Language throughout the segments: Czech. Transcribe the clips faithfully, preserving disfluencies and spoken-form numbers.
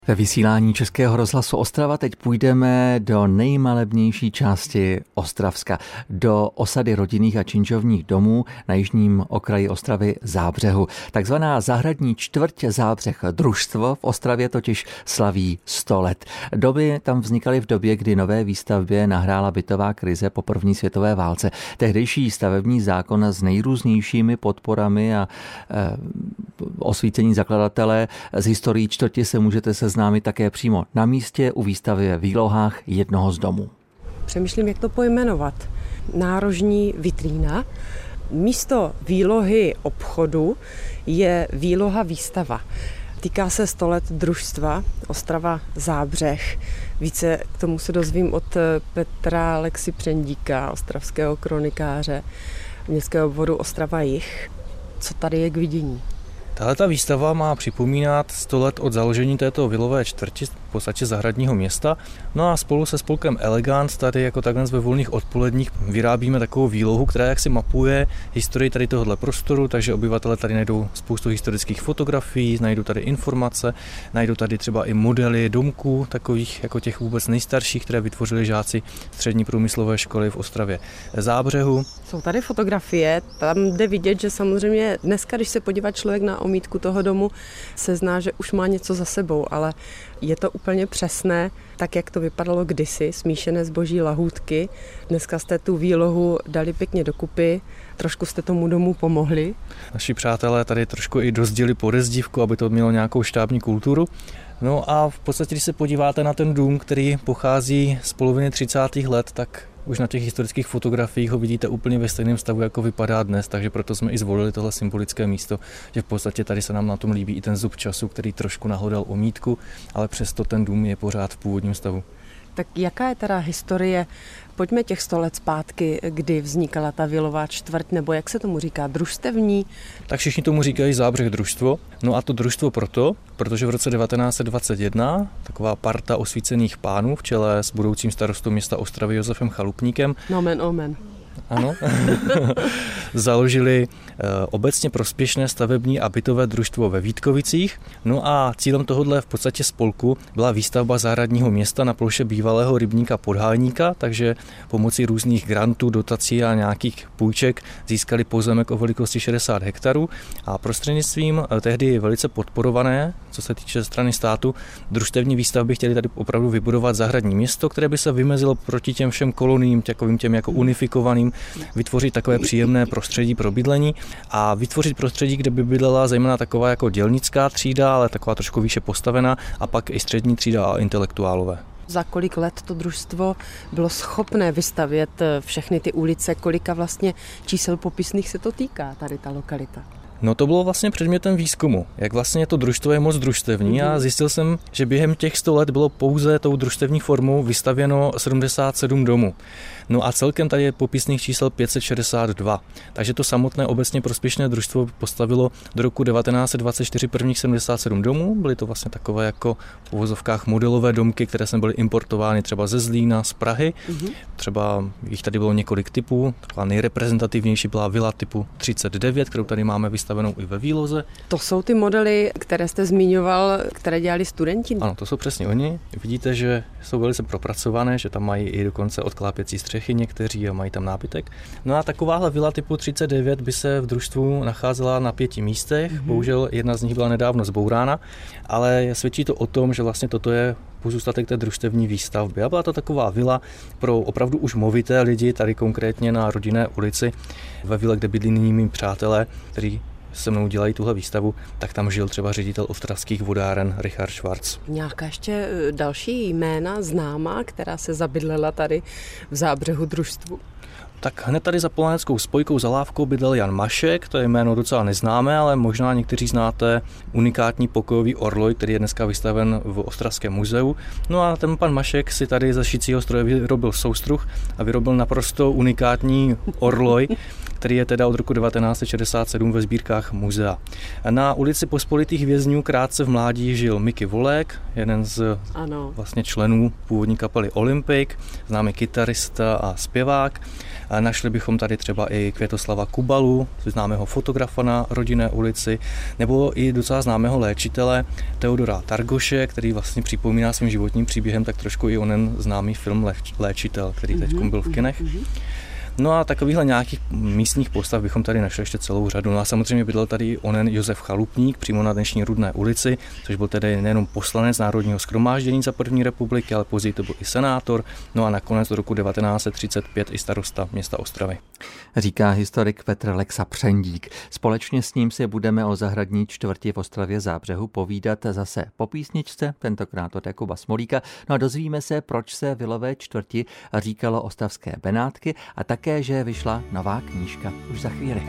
Ve vysílání Českého rozhlasu Ostrava teď půjdeme do nejmalebnější části Ostravska, do osady rodinných a činžovních domů na jižním okraji Ostravy Zábřehu. Takzvaná zahradní čtvrť Zábřeh družstvo v Ostravě totiž slaví sto let. Domy tam vznikaly v době, kdy nové výstavbě nahrála bytová krize po první světové válce. Tehdejší stavební zákon s nejrůznějšími podporami a e, osvícení zakladatele z historií čtvrti se můžete seznámit také přímo na místě u výstavy ve výlohách jednoho z domů. Přemýšlím, jak to pojmenovat. Nárožní vitrína. Místo výlohy obchodu je výloha výstava. Týká se sto let družstva Ostrava Zábřeh. Více k tomu se dozvím od Petra Lexi Přendíka, ostravského kronikáře městského obvodu Ostrava Jih. Co tady je k vidění? Tahleta výstava má připomínat sto let od založení této vilové čtvrti, v podstatě zahradního města. No a spolu se spolkem Elegant tady jako takhle ve volných odpoledních vyrábíme takovou výlohu, která jaksi mapuje historii tady tohohle prostoru, takže obyvatelé tady najdou spoustu historických fotografií, najdou tady informace, najdou tady třeba i modely domků, takových jako těch vůbec nejstarších, které vytvořili žáci střední průmyslové školy v Ostravě Zábřehu. Jsou tady fotografie, tam jde vidět, že samozřejmě dneska, když se podívá člověk na omítku toho domu, se zná, že už má něco za sebou, ale je to úplně přesné, tak jak to vypadalo kdysi, smíšené zboží lahůdky. Dneska jste tu výlohu dali pěkně dokupy, trošku jste tomu domu pomohli. Naši přátelé tady trošku i dozděli podezdívku, aby to mělo nějakou štábní kulturu. No a v podstatě, když se podíváte na ten dům, který pochází z poloviny třicátých let, tak už na těch historických fotografiích ho vidíte úplně ve stejném stavu, jako vypadá dnes, takže proto jsme i zvolili tohle symbolické místo, že v podstatě tady se nám na tom líbí i ten zub času, který trošku nahlodal omítku, ale přesto ten dům je pořád v původním stavu. Tak jaká je teda historie? Pojďme těch sto let zpátky, kdy vznikala ta vilová čtvrť, nebo jak se tomu říká, družstevní? Tak všichni tomu říkají Zábřeh družstvo. No a to družstvo proto, protože v roce devatenáct set dvacet jedna taková parta osvícených pánů v čele s budoucím starostou města Ostravy Josefem Chalupníkem. Nomen omen. Ano, založili obecně prospěšné stavební a bytové družstvo ve Vítkovicích. No a cílem tohohle v podstatě spolku byla výstavba zahradního města na ploše bývalého rybníka Podhálníka, takže pomocí různých grantů, dotací a nějakých půjček získali pozemek o velikosti šedesát hektarů a prostřednictvím tehdy velice podporované, co se týče strany státu, družstevní výstavby chtěli tady opravdu vybudovat zahradní město, které by se vymezilo proti těm všem koloniím, takovým těm jako unifikovaným, vytvořit takové příjemné prostředí pro bydlení a vytvořit prostředí, kde by bydlela zejména taková jako dělnická třída, ale taková trošku výše postavená a pak i střední třída a intelektuálové. Za kolik let to družstvo bylo schopné vystavět všechny ty ulice, kolika vlastně čísel popisných se to týká tady ta lokalita? No to bylo vlastně předmětem výzkumu, jak vlastně to družstvo je moc družstevní a zjistil jsem, že během těch sto let bylo pouze tou družstevní formou vystavěno sedmdesát sedm domů. No a celkem tady je popisných čísel pět set šedesát dva. Takže to samotné obecně prospěšné družstvo postavilo do roku devatenáct set dvacet čtyři prvních sedmdesát sedm domů. Byly to vlastně takové jako v uvozovkách modelové domky, které sem byly importovány třeba ze Zlína, z Prahy. Mm-hmm. Třeba jich tady bylo několik typů. Taková nejreprezentativnější byla vila typu třicet devět, kterou tady máme vystavenou i ve výloze. To jsou ty modely, které jste zmiňoval, které dělali studenti? Ano, to jsou přesně oni. Vidíte, že jsou velice propracované, že tam mají i dokonce odklápěcí střechy někteří a mají tam nábytek. No a takováhle vila typu třicet devět by se v družstvu nacházela na pěti místech. Mm-hmm. Bohužel jedna z nich byla nedávno zbourána, ale svědčí to o tom, že vlastně toto je pozůstatek té družstevní výstavby. A byla to taková vila pro opravdu už movité lidi, tady konkrétně na Rodinné ulici, ve vile, kde bydlí nyní mý přátelé, kteří se mnou dělají tuhle výstavu, tak tam žil třeba ředitel ostravských vodáren Richard Schwarz. Nějaká ještě další jména známá, která se zabydlela tady v Zábřehu družstvu? Tak hned tady za Polaneckou spojkou za lávkou bydlel Jan Mašek, to je jméno docela neznámé, ale možná někteří znáte unikátní pokojový orloj, který je dneska vystaven v Ostravském muzeu. No a ten pan Mašek si tady ze šicího stroje vyrobil soustruh a vyrobil naprosto unikátní orloj, který je teda od roku devatenáct set šedesát sedm ve sbírkách muzea. Na ulici Pospolitých vězňů krátce v mládí žil Miky Volek, jeden z ano. vlastně členů původní kapely Olympic, známý kytarista a zpěvák. Našli bychom tady třeba i Květoslava Kubalu, známého fotografa na Rodinné ulici, nebo i docela známého léčitele Teodora Targoše, který vlastně připomíná svým životním příběhem tak trošku i onen známý film Léčitel, který teď byl v kinech. No a takovýchhle nějakých místních postav bychom tady našli ještě celou řadu. No a samozřejmě bydlel tady onen Josef Chalupník přímo na dnešní Rudné ulici, což byl tedy nejenom poslanec Národního shromáždění za první republiky, ale později to byl i senátor, no a nakonec do roku devatenáct set třicet pět i starosta města Ostravy. Říká historik Petr Lexa Přendík. Společně s ním si budeme o zahradní čtvrti v Ostravě Zábřehu povídat zase po písničce, tentokrát od Jakuba Smolíka. No a dozvíme se, proč se vilové čtvrti říkalo Ostravské Benátky a také, že vyšla nová knížka už za chvíli.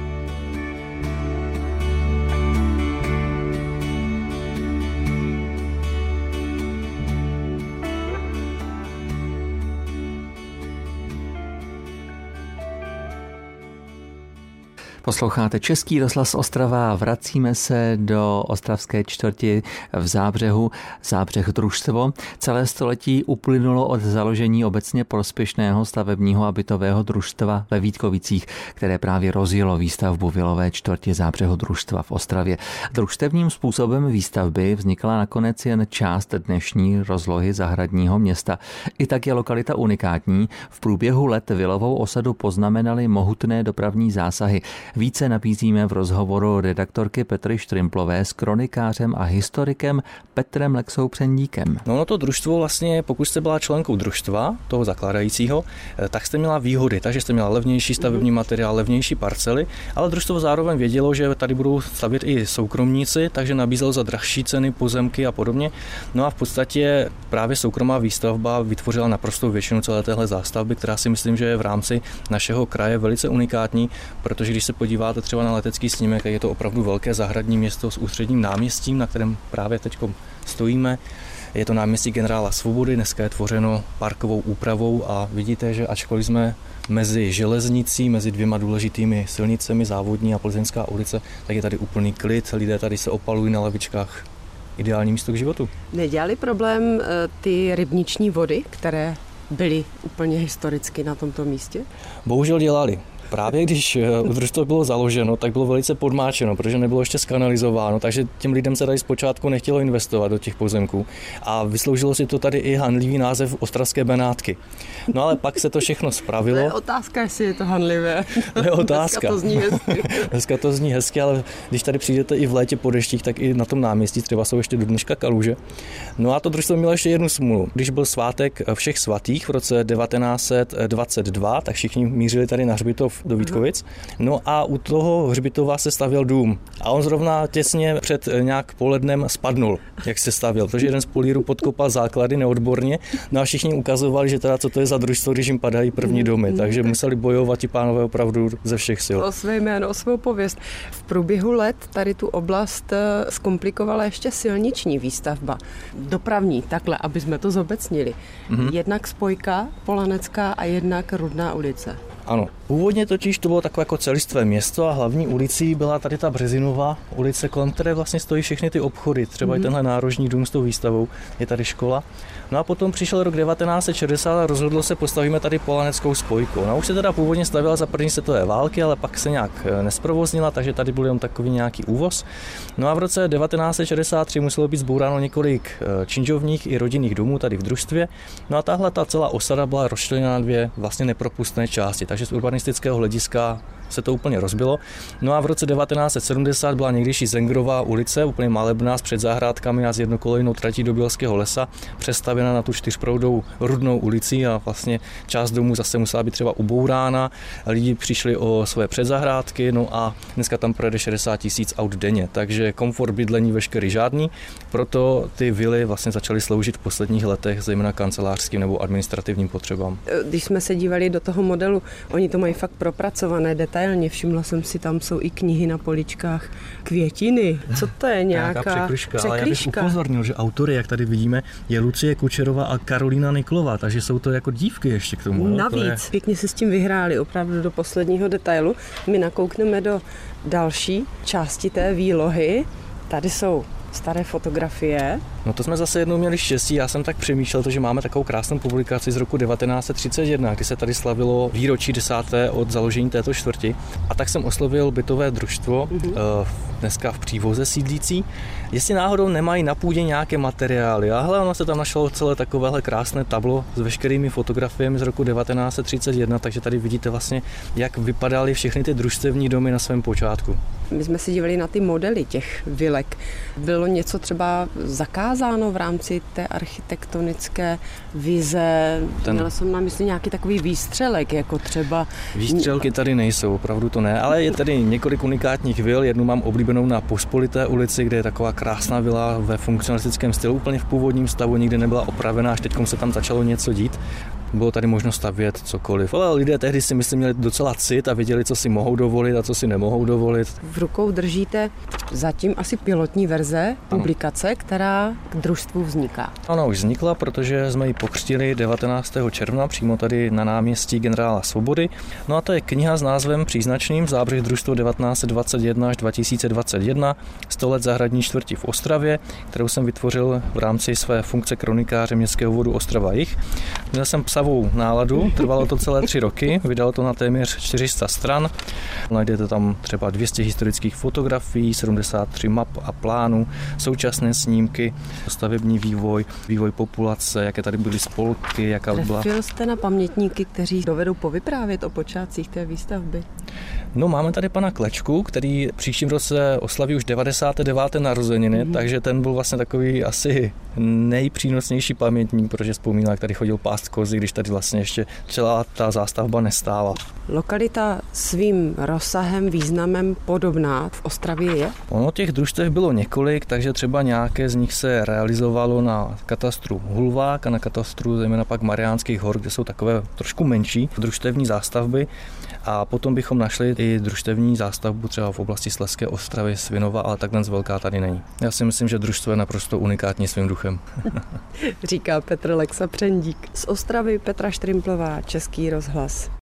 Posloucháte Český rozhlas Ostrava, vracíme se do ostravské čtvrti v Zábřehu, Zábřeh družstvo. Celé století uplynulo od založení obecně prospěšného stavebního a bytového družstva ve Vítkovicích, které právě rozjelo výstavbu vilové čtvrti Zábřehu družstva v Ostravě. Družstevním způsobem výstavby vznikla nakonec jen část dnešní rozlohy zahradního města. I tak je lokalita unikátní. V průběhu let vilovou osadu poznamenaly mohutné dopravní zásahy. Více nabízíme v rozhovoru redaktorky Petry Štrimplové s kronikářem a historikem Petrem Lexou Přendíkem. No, no to družstvo vlastně, pokud jste byla členkou družstva, toho zakládajícího, tak jste měla výhody, takže jste měla levnější stavební materiál, levnější parcely, ale družstvo zároveň vědělo, že tady budou stavět i soukromníci, takže nabízelo za drahší ceny pozemky a podobně. No a v podstatě právě soukromá výstavba vytvořila naprostou většinu celé téhle zástavby, která si myslím, že je v rámci našeho kraje velice unikátní, protože když se podíváte třeba na letecký snímek, tak je to opravdu velké zahradní město s ústředním náměstím, na kterém právě teď stojíme. Je to náměstí generála Svobody, dneska je tvořeno parkovou úpravou a vidíte, že ačkoliv jsme mezi železnicí, mezi dvěma důležitými silnicemi, Závodní a Plzeňská ulice, tak je tady úplný klid, lidé tady se opalují na lavičkách. Ideální místo k životu. Nedělali problém ty rybniční vody, které byly úplně historicky na tomto místě? Bohužel dělali. Právě když družstvo bylo založeno, tak bylo velice podmáčeno, protože nebylo ještě skanalizováno, takže těm lidem se tady zpočátku nechtělo investovat do těch pozemků a vysloužilo si to tady i hanlivý název Ostravské Benátky. No ale pak se to všechno spravilo. To je otázka, jestli je to hanlivé. To je otázka. Dneska to zní hezky. Dneska to zní hezky, ale když tady přijdete i v létě po deštích, tak i na tom náměstí třeba jsou ještě do dneška kaluže. No a to družstvo mělo ještě jednu smůlu. Když byl svátek všech svatých v roce devatenáct set dvacet dva, tak všichni mířili tady na hřbitov do Vítkovic. No a u toho hřbitova se stavěl dům. A on zrovna těsně před nějak polednem spadnul, jak se stavěl, protože jeden z polírů podkopal základy neodborně. No a všichni ukazovali, že teda co to je za družstvo, když jim padají první domy. Takže museli bojovat ti pánové opravdu ze všech sil. O své jméno, o svou pověst. V průběhu let tady tu oblast zkomplikovala ještě silniční výstavba. Dopravní, takhle, aby jsme to zobecnili. Mm-hmm. Jednak spojka Polanecká a jednak Rudná ulice. Ano, původně totiž to bylo takové jako celistvé město a hlavní ulicí byla tady ta Březinová ulice, kolem které vlastně stojí všechny ty obchody, třeba mm-hmm. i tenhle nárožní dům s tou výstavou, je tady škola. No a potom přišel rok devatenáct set šedesát a rozhodlo se, postavíme tady Polaneckou spojku. No už se teda původně stavěla za první světové války, ale pak se nějak nesprovoznila, takže tady byl jen takový nějaký úvoz. No a v roce devatenáct set šedesát tři muselo být zbouráno několik činžovních i rodinných domů tady v družstvě. No a tahle ta celá osada byla rozčleněna na dvě vlastně nepropustné části, takže z urbanistického hlediska se to úplně rozbilo. No a v roce devatenáct set sedmdesát byla někdejší Zengrová ulice, úplně malebná s předzahrádkami a s jednokolejnou tratí do Bělského lesa, přestavěna na tu čtyřproudou Rudnou ulici a vlastně část domů zase musela být třeba ubourána. Lidi přišli o své předzahrádky, no a dneska tam projede šedesát tisíc aut denně, takže komfort bydlení veškerý žádný, proto ty vily vlastně začaly sloužit v posledních letech zejména kancelářským nebo administrativním potřebám. Když jsme se dívali do toho modelu, oni to mají fakt propracované detailně. Všimla jsem si, tam jsou i knihy na poličkách, květiny. Co to je, nějaká, nějaká překližka? překližka? Ale já bych upozornil, že autory, jak tady vidíme, je Lucie Kučerová a Karolína Niklová, takže jsou to jako dívky ještě k tomu. Navíc, to je... pěkně se s tím vyhráli, opravdu do posledního detailu. My nakoukneme do další části té výlohy. Tady jsou staré fotografie. No to jsme zase jednou měli štěstí, já jsem tak přemýšlel, to, že máme takovou krásnou publikaci z roku devatenáct set třicet jedna, kdy se tady slavilo výročí desáté od založení této čtvrti. A tak jsem oslovil bytové družstvo, mm-hmm. dneska v Přívoze sídlící, jestli náhodou nemají na půdě nějaké materiály. A hele, ono se tam našlo celé takovéhle krásné tablo s veškerými fotografiemi z roku devatenáct set třicet jedna, takže tady vidíte vlastně, jak vypadaly všechny ty družstevní domy na svém počátku. My jsme si dívali na ty modely těch vilek. Bylo něco třeba zakázáno v rámci té architektonické vize? Ten... Měla jsem na mysli nějaký takový výstřelek, jako třeba... Výstřelky tady nejsou, opravdu to ne, ale je tady několik unikátních vil. Jednu mám oblíbenou na Pospolité ulici, kde je taková krásná vila ve funkcionalistickém stylu, úplně v původním stavu, nikdy nebyla opravená, až teďkom se tam začalo něco dít. Bylo tady možno stavět cokoliv, ale lidé tehdy si myslím měli docela cit a věděli, co si mohou dovolit a co si nemohou dovolit. V rukou držíte zatím asi pilotní verze publikace, ano. která k družstvu vzniká. Ona už vznikla, protože jsme ji pokřtili devatenáctého června přímo tady na náměstí Generála Svobody. No a to je kniha s názvem příznačným Zábřeh družstvo devatenáct set dvacet jedna až dva tisíce dvacet jedna, sto let zahradní čtvrti v Ostravě, kterou jsem vytvořil v rámci své funkce kronikáře městského obvodu Ostrava Jih. Měl jsem psavou náladu, trvalo to celé tři roky, vydalo to na téměř čtyři sta stran. Najdete tam třeba dvě stě historických fotografií, sedmdesát tři map a plánů, současné snímky, stavební vývoj, vývoj populace, jaké tady byly spolky, jaká byla... Trefil jste na pamětníky, kteří dovedou povyprávět o počátcích té výstavby? No, máme tady pana Klečku, který příštím roce oslaví už devadesáté deváté narozeniny, mm. takže ten byl vlastně takový asi nejpřínosnější pamětník, protože vzpomínal, jak tady chodil pást kozy, když tady vlastně ještě celá ta zástavba nestála. Lokalita svým rozsahem, významem podobná v Ostravě je? Ono těch družstev bylo několik, takže třeba nějaké z nich se realizovalo na katastru Hulvák a na katastru zejména pak Mariánských hor, kde jsou takové trošku menší družstevní zástavby. A potom bychom našli i družstevní zástavbu třeba v oblasti Slezské Ostravy, Svinova, ale takhle velká tady není. Já si myslím, že družstvo je naprosto unikátní svým duchem. Říká Petr Lexa Přendík. Z Ostravy Petra Štrimplová, Český rozhlas.